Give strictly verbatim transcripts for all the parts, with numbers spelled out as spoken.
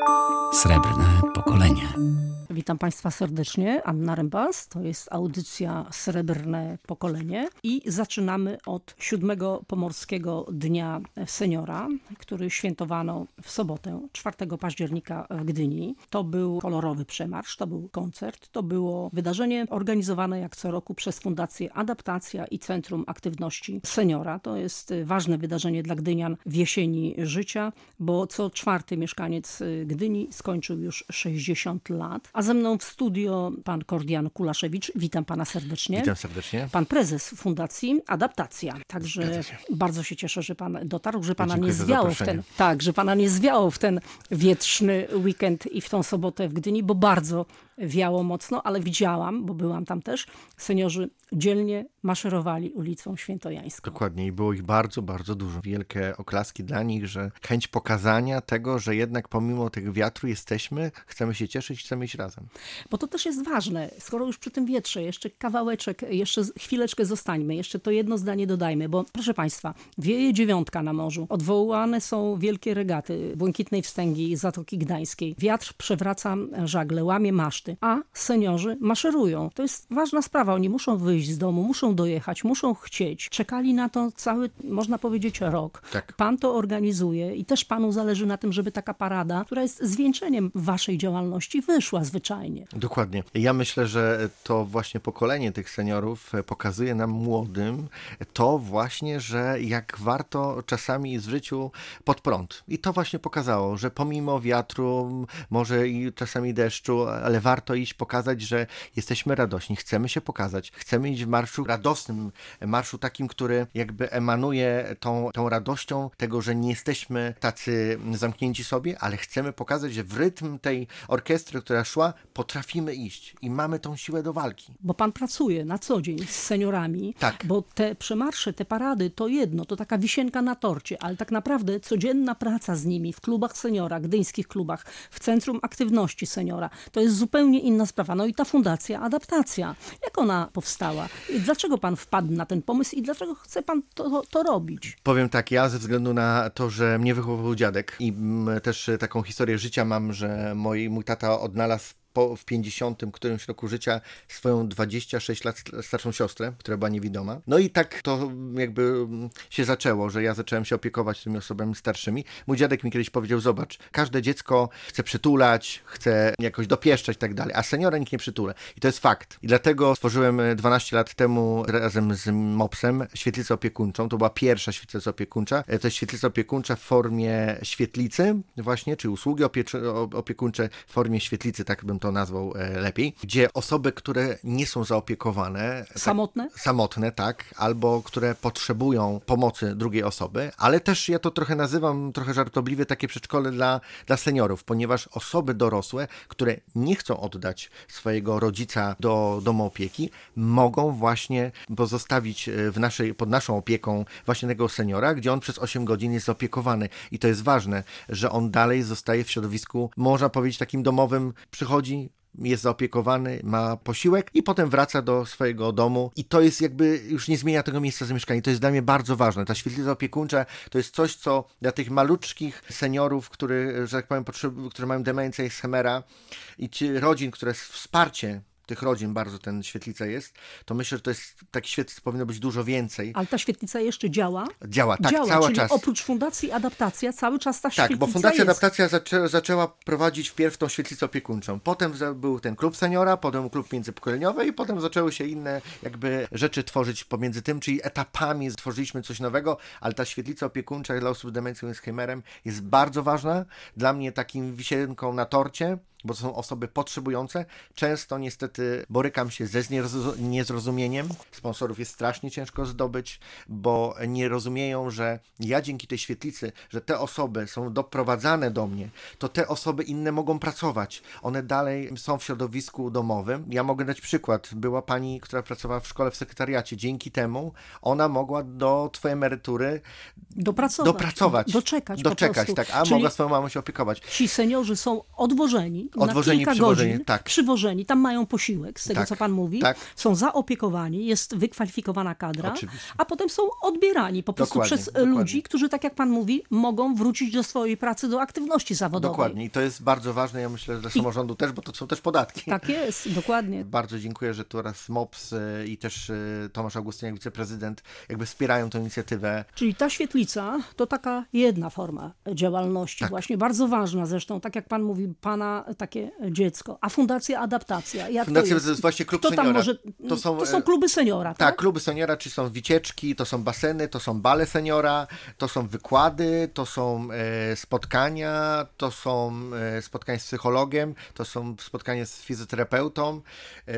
Srebrne pokolenie. Witam Państwa serdecznie, Anna Rembas, to jest audycja Srebrne Pokolenie i zaczynamy od siódmego Pomorskiego Dnia Seniora, który świętowano w sobotę, czwartego października w Gdyni. To był kolorowy przemarsz, to był koncert, to było wydarzenie organizowane jak co roku przez Fundację Adaptacja i Centrum Aktywności Seniora. To jest ważne wydarzenie dla gdynian w jesieni życia, bo co czwarty mieszkaniec Gdyni skończył już sześćdziesiąt lat. A ze mną w studio pan Kordian Kulaszewicz. Witam pana serdecznie. Witam serdecznie. Pan prezes Fundacji Adaptacja. Także się. bardzo się cieszę, że pan dotarł, że pana nie zwiało w ten, tak, że pana nie zwiało w ten wietrzny weekend i w tą sobotę w Gdyni, bo bardzo wiało mocno, ale widziałam, bo byłam tam też, seniorzy dzielnie maszerowali ulicą Świętojańską. Dokładnie i było ich bardzo, bardzo dużo. Wielkie oklaski dla nich, że chęć pokazania tego, że jednak pomimo tego wiatru jesteśmy, chcemy się cieszyć, chcemy iść razem. Bo to też jest ważne, skoro już przy tym wietrze, jeszcze kawałeczek, jeszcze chwileczkę zostańmy, jeszcze to jedno zdanie dodajmy, bo proszę Państwa, wieje dziewiątka na morzu, odwołane są wielkie regaty Błękitnej Wstęgi, Zatoki Gdańskiej. Wiatr przewraca żagle, łamie maszty, a seniorzy maszerują. To jest ważna sprawa, oni muszą wyjść z domu, muszą dojechać, muszą chcieć. Czekali na to cały, można powiedzieć, rok. Tak. Pan to organizuje i też panu zależy na tym, żeby taka parada, która jest zwieńczeniem waszej działalności, wyszła zwyczajnie. Dokładnie. Ja myślę, że to właśnie pokolenie tych seniorów pokazuje nam młodym to właśnie, że jak warto czasami w życiu pod prąd. I to właśnie pokazało, że pomimo wiatru, może i czasami deszczu, ale warto iść pokazać, że jesteśmy radośni, chcemy się pokazać, chcemy iść w marszu radosnym, marszu takim, który jakby emanuje tą, tą radością tego, że nie jesteśmy tacy zamknięci sobie, ale chcemy pokazać, że w rytm tej orkiestry, która szła, potrafimy iść i mamy tą siłę do walki. Bo pan pracuje na co dzień z seniorami, tak. Bo te przemarsze, te parady to jedno, to taka wisienka na torcie, ale tak naprawdę codzienna praca z nimi w klubach seniora, gdyńskich klubach, w Centrum Aktywności Seniora, to jest zupełnie inna sprawa. No i ta Fundacja Adaptacja, jak ona powstała? I dlaczego pan wpadł na ten pomysł i dlaczego chce pan to, to robić? Powiem tak, ja ze względu na to, że mnie wychowywał dziadek i też taką historię życia mam, że mój, mój tata odnalazł Po, w pięćdziesiątym którymś roku życia swoją dwadzieścia sześć lat starszą siostrę, która była niewidoma. No i tak to jakby się zaczęło, że ja zacząłem się opiekować tymi osobami starszymi. Mój dziadek mi kiedyś powiedział, zobacz, każde dziecko chce przytulać, chce jakoś dopieszczać i tak dalej, a seniora nikt nie przytula. I to jest fakt. I dlatego stworzyłem dwanaście lat temu razem z MOPS-em świetlicę opiekuńczą. To była pierwsza świetlica opiekuńcza. To jest świetlica opiekuńcza w formie świetlicy właśnie, czy usługi opie- opiekuńcze w formie świetlicy, tak bym to nazwał lepiej, gdzie osoby, które nie są zaopiekowane. Samotne? Tak, samotne, tak, albo które potrzebują pomocy drugiej osoby, ale też ja to trochę nazywam, trochę żartobliwie, takie przedszkole dla, dla seniorów, ponieważ osoby dorosłe, które nie chcą oddać swojego rodzica do domu opieki, mogą właśnie pozostawić w naszej, pod naszą opieką właśnie tego seniora, gdzie on przez osiem godzin jest opiekowany. I to jest ważne, że on dalej zostaje w środowisku, można powiedzieć, takim domowym, przychodzi, jest zaopiekowany, ma posiłek i potem wraca do swojego domu i to jest jakby, już nie zmienia tego miejsca zamieszkania. To jest dla mnie bardzo ważne. Ta świetlica opiekuńcza to jest coś, co dla tych maluczkich seniorów, który, że tak powiem, potrzeb- które mają demencję Alzheimera i ci rodzin, które jest wsparcie tych rodzin bardzo ten świetlica jest, to myślę, że to jest takich świetlic powinno być dużo więcej. Ale ta świetlica jeszcze działa? Działa, tak, działa, cały czyli czas. Oprócz Fundacji Adaptacja cały czas ta tak, świetlica bo Fundacja jest. Adaptacja zaczę, zaczęła prowadzić wpierw tą świetlicę opiekuńczą. Potem był ten klub seniora, potem klub międzypokoleniowy i potem zaczęły się inne jakby rzeczy tworzyć pomiędzy tym, czyli etapami stworzyliśmy coś nowego, ale ta świetlica opiekuńcza dla osób z demencją i Alzheimerem jest bardzo ważna. Dla mnie takim wisienką na torcie, bo to są osoby potrzebujące. Często niestety borykam się ze niezrozumieniem. Sponsorów jest strasznie ciężko zdobyć, bo nie rozumieją, że ja dzięki tej świetlicy, że te osoby są doprowadzane do mnie, to te osoby inne mogą pracować. One dalej są w środowisku domowym. Ja mogę dać przykład. Była pani, która pracowała w szkole w sekretariacie. Dzięki temu ona mogła do twojej emerytury dopracować, dopracować doczekać, doczekać po tak, a Czyli mogła swoją mamą się opiekować. Ci seniorzy są odwożeni Odwożeni, na kilka przywożeni, godzin tak. przywożeni. Tam mają posiłek, z tego Tak, co pan mówi. tak. Są zaopiekowani, jest wykwalifikowana kadra, Oczywiście. a potem są odbierani po prostu Dokładnie, przez dokładnie. ludzi, którzy, tak jak pan mówi, mogą wrócić do swojej pracy, do aktywności zawodowej. Dokładnie. I to jest bardzo ważne, ja myślę, dla samorządu też, bo to są też podatki. Tak jest, dokładnie. Bardzo dziękuję, że tu oraz M O P S y, i też y, Tomasz Augustyniak, wiceprezydent, jakby wspierają tę inicjatywę. Czyli ta świetlica to taka jedna forma działalności, Tak. właśnie bardzo ważna zresztą, tak jak pan mówi, pana takie dziecko. A Fundacja Adaptacja, jak Fundacja to jest? to jest właśnie klub Kto seniora. tam może... To są, To są kluby seniora, tak? Tak, kluby seniora, czy są wycieczki, to są baseny, to są bale seniora, to są wykłady, to są e, spotkania, to są e, spotkania z psychologiem, to są spotkania z fizjoterapeutą, e,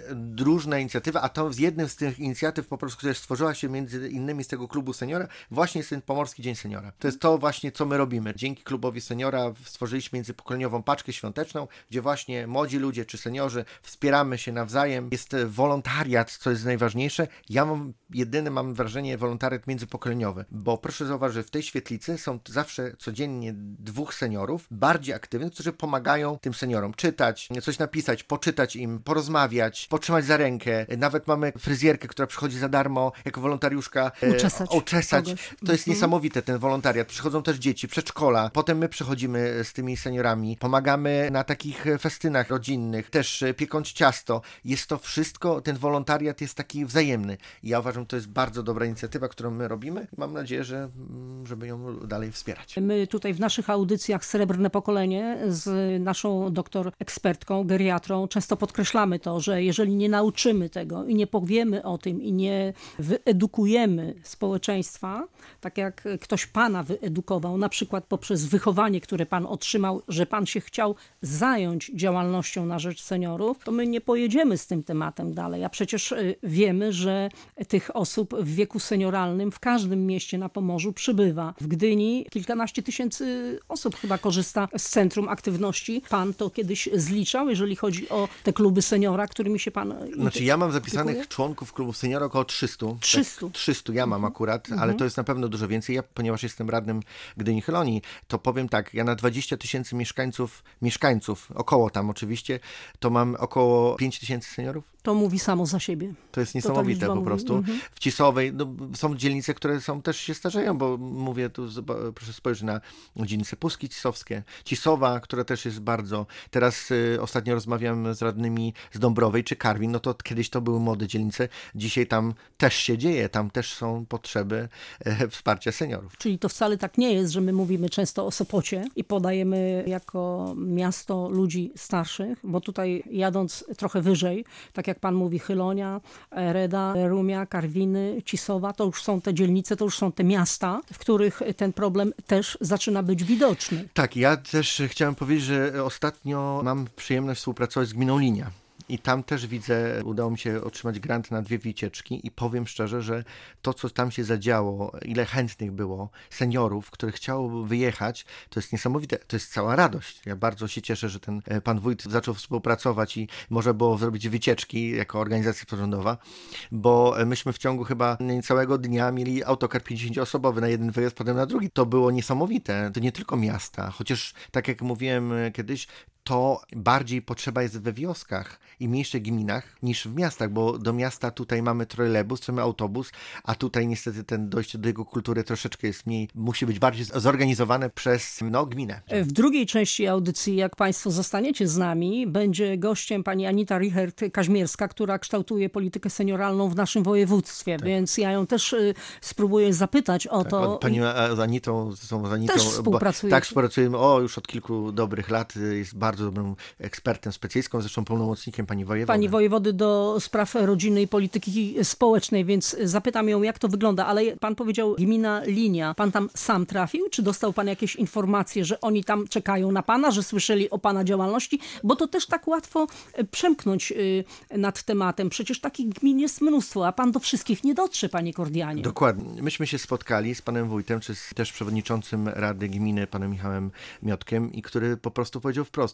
różne inicjatywy, a to z jednym z tych inicjatyw po prostu, która stworzyła się między innymi z tego klubu seniora, właśnie jest ten Pomorski Dzień Seniora. To jest to właśnie, co my robimy. Dzięki klubowi seniora stworzyliśmy międzypokoleniową paczkę świąteczną, gdzie właśnie młodzi ludzie czy seniorzy wspieramy się nawzajem. Jest wolontariat, co jest najważniejsze. Ja mam, jedyny mam wrażenie, wolontariat międzypokoleniowy, bo proszę zauważyć, że w tej świetlicy są zawsze codziennie dwóch seniorów, bardziej aktywnych, którzy pomagają tym seniorom czytać, coś napisać, poczytać im, porozmawiać, potrzymać za rękę. Nawet mamy fryzjerkę, która przychodzi za darmo jako wolontariuszka. e, Uczesać uczesać. kogoś. To jest Mhm. niesamowite, ten wolontariat. Przychodzą też dzieci, przedszkola. Potem my przychodzimy z tymi seniorami, pomagamy na takich festynach rodzinnych, też piekąc ciasto. Jest to wszystko, ten wolontariat jest taki wzajemny. I ja uważam, to jest bardzo dobra inicjatywa, którą my robimy. Mam nadzieję, że żeby ją dalej wspierać. My tutaj w naszych audycjach Srebrne Pokolenie z naszą doktor ekspertką, geriatrą często podkreślamy to, że jeżeli nie nauczymy tego i nie powiemy o tym i nie wyedukujemy społeczeństwa, tak jak ktoś pana wyedukował, na przykład poprzez wychowanie, które pan otrzymał, że pan się chciał zająć działalnością na rzecz seniorów, to my nie pojedziemy z tym tematem dalej. A przecież wiemy, że tych osób w wieku senioralnym w każdym mieście na Pomorzu przybywa. W Gdyni kilkanaście tysięcy osób chyba korzysta z Centrum Aktywności. Pan to kiedyś zliczał, jeżeli chodzi o te kluby seniora, którymi się pan... Znaczy ja mam zapisanych opiekuje? członków klubu seniora około trzysta. trzysta. Tak, trzysta ja mam akurat, ale to jest na pewno dużo więcej. Ja, ponieważ jestem radnym Gdyni Chylonii, to powiem tak, ja na dwadzieścia tysięcy mieszkańców, mieszkańców, około tam oczywiście, to mam około pięć tysięcy seniorów. To mówi samo za siebie. To jest ta niesamowite liczba po mówi. prostu. Mhm. W Cisowej no, są dzielnice, które są też się starzeją, bo mówię tu, zob- proszę spojrzeć na dzielnice Puski Cisowskie, Cisowa, która też jest bardzo... Teraz y, ostatnio rozmawiam z radnymi z Dąbrowej czy Karwin, no to kiedyś to były młode dzielnice, dzisiaj tam też się dzieje, tam też są potrzeby e, wsparcia seniorów. Czyli to wcale tak nie jest, że my mówimy często o Sopocie i podajemy jako miasto ludzi starszych, bo tutaj jadąc trochę wyżej, tak jak pan mówi, Chylonia, Reda, Rumia, Karwiny, Cisowa, to już są te dzielnice, to już są te miasta, w których ten problem też zaczyna być widoczny. Tak, ja też chciałem powiedzieć, że ostatnio mam przyjemność współpracować z gminą Linia. I tam też widzę, udało mi się otrzymać grant na dwie wycieczki i powiem szczerze, że to, co tam się zadziało, ile chętnych było seniorów, których chciało wyjechać, to jest niesamowite, to jest cała radość. Ja bardzo się cieszę, że ten pan wójt zaczął współpracować i można było zrobić wycieczki jako organizacja pozarządowa, bo myśmy w ciągu chyba niecałego dnia mieli autokar pięćdziesięcioosobowy na jeden wyjazd, potem na drugi. To było niesamowite. To nie tylko miasta, chociaż tak jak mówiłem kiedyś, to bardziej potrzeba jest we wioskach i mniejszych gminach niż w miastach, bo do miasta tutaj mamy trolejbus, mamy autobus, a tutaj niestety ten dojście do jego kultury troszeczkę jest mniej, musi być bardziej zorganizowane przez no, gminę. W drugiej części audycji, jak państwo zostaniecie z nami, będzie gościem pani Anita Richert-Kaźmierska, która kształtuje politykę senioralną w naszym województwie, tak. Więc ja ją też y, spróbuję zapytać o tak, to. Pani z Anitą, z Anitą też współpracujemy. Tak, współpracujemy, o już od kilku dobrych lat, jest bardzo dobrym ekspertem, specjalistką, zresztą pełnomocnikiem pani wojewody. Pani wojewody do spraw rodziny i polityki społecznej, więc zapytam ją, jak to wygląda, ale pan powiedział gmina Linia. Pan tam sam trafił, czy dostał pan jakieś informacje, że oni tam czekają na pana, że słyszeli o pana działalności? Bo to też tak łatwo przemknąć nad tematem. Przecież takich gmin jest mnóstwo, a pan do wszystkich nie dotrze, panie Kordianie. Dokładnie. Myśmy się spotkali z panem wójtem, czy z też przewodniczącym Rady Gminy, panem Michałem Miotkiem, i który po prostu powiedział wprost,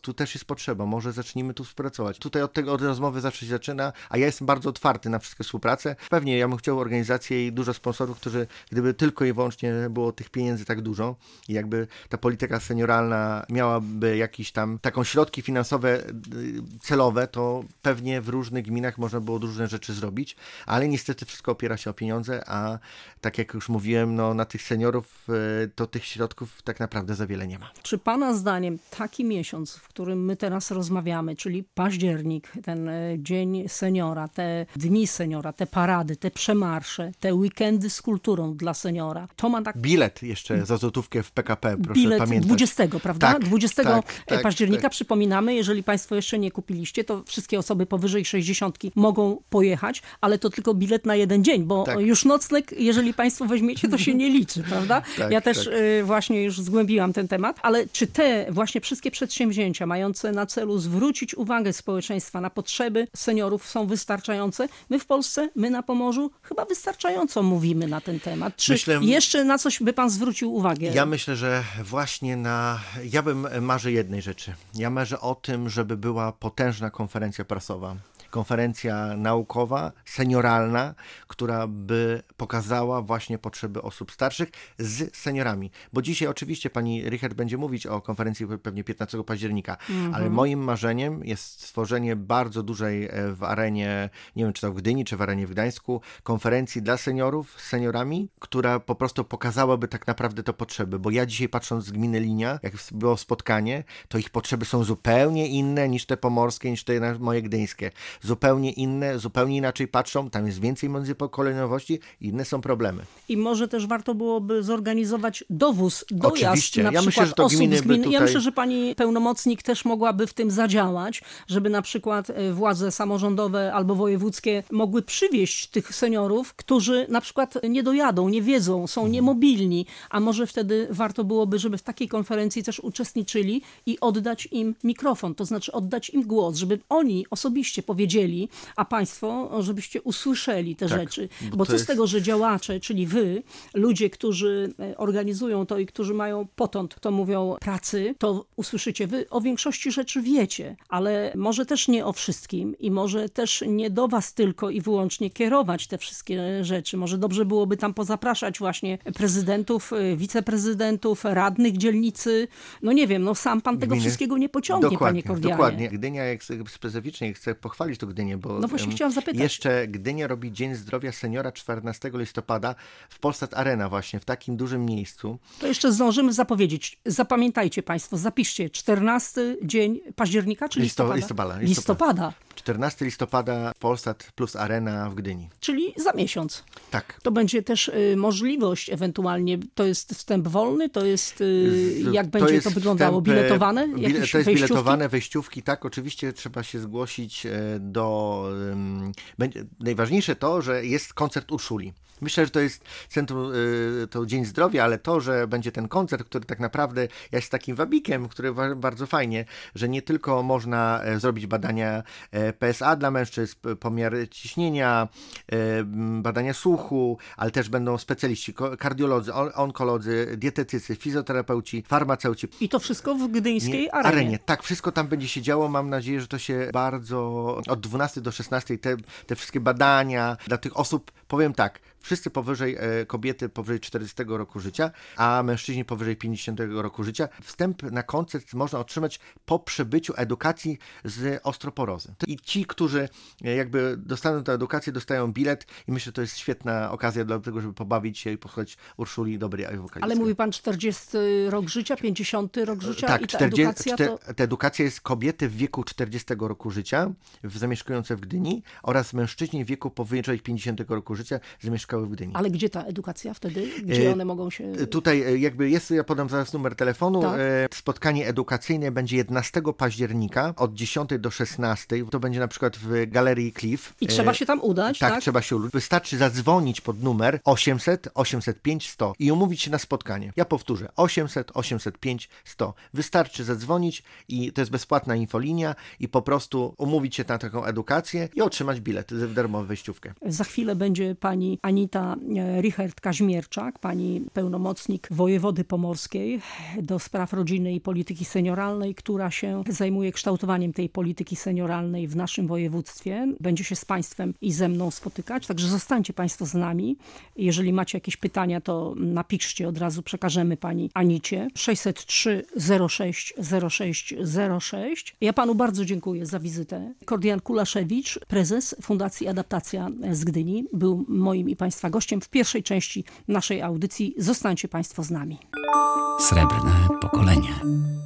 tu też jest potrzeba, może zacznijmy tu współpracować. Tutaj od tego od rozmowy zawsze się zaczyna, a ja jestem bardzo otwarty na wszystkie współpracę. Pewnie ja bym chciał organizację i dużo sponsorów, którzy gdyby tylko i wyłącznie było tych pieniędzy tak dużo i jakby ta polityka senioralna miałaby jakieś tam taką środki finansowe celowe, to pewnie w różnych gminach można było różne rzeczy zrobić, ale niestety wszystko opiera się o pieniądze, a tak jak już mówiłem, no na tych seniorów to tych środków tak naprawdę za wiele nie ma. Czy pana zdaniem taki miesiąc, w którym my teraz rozmawiamy, czyli październik, ten dzień seniora, te dni seniora, te parady, te przemarsze, te weekendy z kulturą dla seniora, to ma tak... Bilet jeszcze za złotówkę w P K P, proszę Bilet pamiętać. dwudziestego, prawda? Tak, dwudziestego tak, tak, października, tak. Przypominamy, jeżeli państwo jeszcze nie kupiliście, to wszystkie osoby powyżej sześćdziesiątki mogą pojechać, ale to tylko bilet na jeden dzień, bo Tak. już nocleg, jeżeli państwo weźmiecie, to się nie liczy, prawda? Tak, ja też tak. y, właśnie już zgłębiłam ten temat, ale czy te właśnie wszystkie przedsięwzięcia mające na celu zwrócić uwagę społeczeństwa na potrzeby seniorów są wystarczające? My w Polsce, my na Pomorzu chyba wystarczająco mówimy na ten temat. Czy Myślę- jeszcze na coś by pan zwrócił uwagę? Ja myślę, że właśnie na... Ja bym marzę jednej rzeczy. Ja marzę o tym, żeby była potężna konferencja prasowa. Konferencja naukowa, senioralna, która by pokazała właśnie potrzeby osób starszych z seniorami. Bo dzisiaj oczywiście pani Richard będzie mówić o konferencji pewnie piętnastego października, Mhm. ale moim marzeniem jest stworzenie bardzo dużej w arenie, nie wiem czy to w Gdyni, czy w arenie w Gdańsku, konferencji dla seniorów, z seniorami, która po prostu pokazałaby tak naprawdę te potrzeby. Bo ja dzisiaj patrząc z gminy Linia, jak było spotkanie, to ich potrzeby są zupełnie inne niż te pomorskie, niż te na- moje gdyńskie. Zupełnie inne, zupełnie inaczej patrzą, tam jest więcej międzypokoleniowości, inne są problemy. I może też warto byłoby zorganizować dowóz, dojazd Oczywiście. na Ja przykład myślę, że to osób gminy z by gmin. Ja tutaj- myślę, że pani pełnomocnik też mogłaby w tym zadziałać, żeby na przykład e, władze samorządowe albo wojewódzkie mogły przywieźć tych seniorów, którzy na przykład nie dojadą, nie wiedzą, są niemobilni, a może wtedy warto byłoby, żeby w takiej konferencji też uczestniczyli i oddać im mikrofon, to znaczy oddać im głos, żeby oni osobiście powiedzieli, a państwo, żebyście usłyszeli te Tak, rzeczy. bo Bo to co z jest- tego, że działacze, czyli wy, ludzie, którzy e, organizują to i którzy mają potąd, to mówią, pracy, to usłyszycie, wy o większości rzeczy wiecie, ale może też nie o wszystkim i może też nie do was tylko i wyłącznie kierować te wszystkie rzeczy. Może dobrze byłoby tam pozapraszać właśnie prezydentów, e, wiceprezydentów, radnych dzielnicy. No nie wiem, no sam pan tego Gminy. wszystkiego nie pociągnie, Dokładnie, panie Kordianie. dokładnie. Gdynia, jak specyficznie chcę pochwalić tu Gdynię, bo No właśnie em, chciałam zapytać. jeszcze Gdynia robi Dzień Zdrowia Seniora czternastego listopada w Polsat Arena właśnie, w takim dużym miejscu. To jeszcze zdążymy zapowiedzieć. Zapamiętajcie państwo, zapiszcie czternasty dzień października czy Listo- listopada? listopada, Listopada, czternastego listopada Polsat plus Arena w Gdyni. czyli za miesiąc. Tak. To będzie też y, możliwość ewentualnie, to jest wstęp wolny, to jest, y, Z- jak będzie jest to wyglądało, wstęp, e, biletowane? bile- Jakieś to jest wejściówki? biletowane, wejściówki, tak, oczywiście trzeba się zgłosić e, do... em, będzie, najważniejsze to, że jest koncert Urszuli. Myślę, że to jest centrum, y, to Dzień Zdrowia, ale to, że będzie ten koncert, który tak naprawdę jest takim wabikiem, który wa- bardzo fajnie, że nie tylko można e, zrobić badania e, P S A dla mężczyzn, p- pomiar ciśnienia, e, m, badania słuchu, ale też będą specjaliści, ko- kardiolodzy, on- onkolodzy, dietetycy, fizjoterapeuci, farmaceuci. I to wszystko w gdyńskiej Nie, arenie. Tak, wszystko tam będzie się działo. Mam nadzieję, że to się bardzo od dwunastej do szesnastej te, te wszystkie badania dla tych osób, powiem tak, wszyscy powyżej, e, kobiety powyżej czterdziestego roku życia, a mężczyźni powyżej pięćdziesiątego roku życia. Wstęp na koncert można otrzymać po przebyciu edukacji z osteoporozy. I ci, którzy e, jakby dostaną tę edukację, dostają bilet i myślę, że to jest świetna okazja do tego, żeby pobawić się i posłuchać Urszuli dobrej wokalistki. Ale mówi pan czterdziesty rok życia, pięćdziesiąty rok życia Tak, i ta czterdzieści edukacja to... czter- ta edukacja jest kobiety w wieku czterdziestego roku życia, w, zamieszkujące w Gdyni, oraz mężczyźni w wieku powyżej pięćdziesiątego roku życia, zamieszkały w Gdyni. Ale gdzie ta edukacja wtedy? Gdzie E, one mogą się... Tutaj e, jakby jest, ja podam zaraz numer telefonu. Tak. E, Spotkanie edukacyjne będzie jedenastego października od dziesiątej do szesnastej. To będzie na przykład w Galerii Cliff. I trzeba E, się tam udać, Tak, tak? trzeba się udać. Wystarczy zadzwonić pod numer osiemset osiemset pięć sto i umówić się na spotkanie. Ja powtórzę, osiemset osiemset pięć sto. Wystarczy zadzwonić i to jest bezpłatna infolinia i po prostu umówić się na taką edukację i otrzymać bilet, darmową wejściówkę. Za chwilę będzie pani Anita Anita Richert Kaźmierczak, pani pełnomocnik wojewody pomorskiej do spraw rodziny i polityki senioralnej, która się zajmuje kształtowaniem tej polityki senioralnej w naszym województwie. Będzie się z państwem i ze mną spotykać, także zostańcie państwo z nami. Jeżeli macie jakieś pytania, to napiszcie, od razu przekażemy pani Anicie. sześćset trzy zero sześć zero sześć zero sześć. Ja panu bardzo dziękuję za wizytę. Kordian Kulaszewicz, prezes Fundacji Adaptacja z Gdyni, był moim i państwa gościem w pierwszej części naszej audycji. Zostańcie państwo z nami. Srebrne pokolenie.